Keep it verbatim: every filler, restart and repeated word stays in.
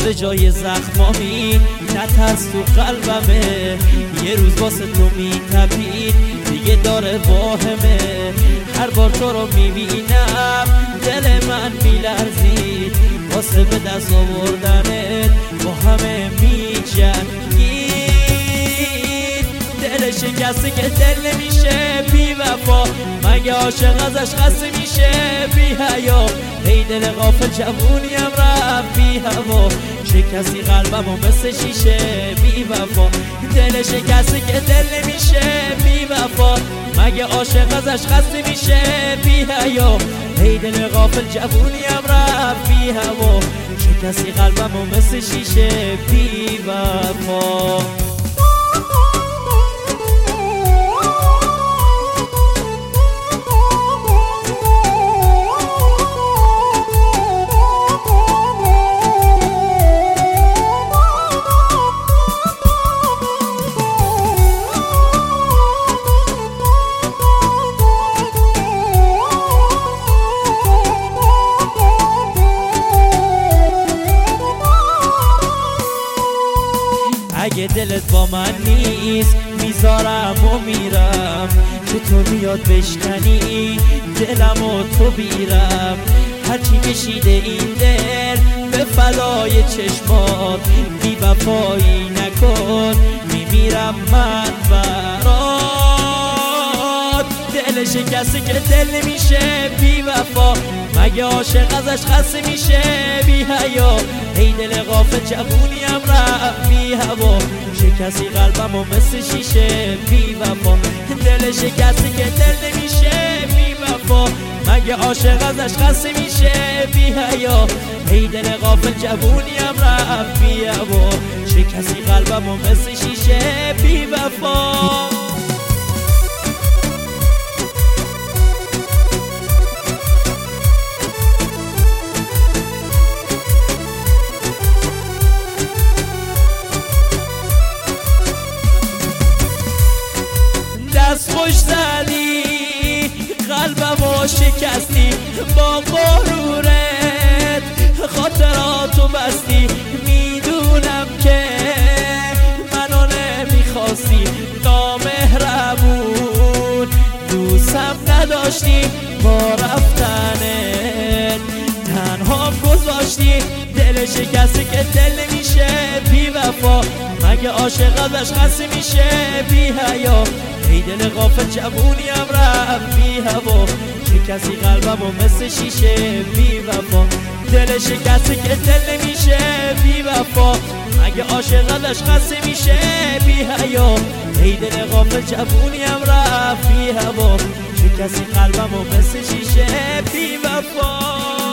دوباره جای زخمامی نترس تو قلبمه، یه روز واسه تو میتپید دیگه داره واهمه. هر بار تو رو میبینم دل من میلرزید، واسه به دست آوردنت با همه میجنگید. دل شکسته که دل نمیشه بی وفا، مگه عاشق ازش خسته میشه بی حیا. ای دل غافل جوونیم رفت بی هوا، شکستی قلبمو مثل شیشه بی وفا. دل شکسته که دل نمیشه بی وفا، مگه عاشق ازش خسته میشه بی حیا. ای دل غافل جوونیم رفت بی هوا، شکستی قلبمو مثل شیشه بی وفا. اگه دلت با من نیست میذارم و میرم، چطور میاد بشکنی دلم و تو بیرم. هرچی کشیده این دل به فدای چشمات، بی وفایی نکن میمیرم من برات. دل شکسته که دل نمیشه بی وفا، مگه عاشق ازش خسته میشه بی حیا. ای دل غافل جوونیم رفت بی هوا، شکستی قلبمو مثل شیشه بی وفا. دل شکسته که دل نمیشه بی وفا، مگه عاشق ازش خسته میشه بی حیا. ای دل غافل جوونیم رفت بی هوا، شکستی قلبمو مثل شیشه بی وفا. دست خوش زدی قلبمو شکستی، با غرورت خاطراتو بستی. میدونم که منو نمیخواستی، نامهربون دوستم نداشتی، با رفتنت تنهام گذاشتی. دل شکسته که دل نمیشه بی وفا، مگه عاشق ازش خسته میشه بی حیا. ای دل غافل جوونیم رفت بی هوا، شکستی قلبمو مثل شیشه بی وفا. دل شکسته که دل نمیشه بی وفا، مگه عاشق ازش خسته میشه بی حیا. ای دل غافل جوونیم رفت بی هوا، شکستی قلبمو مثل شیشه بی وفا.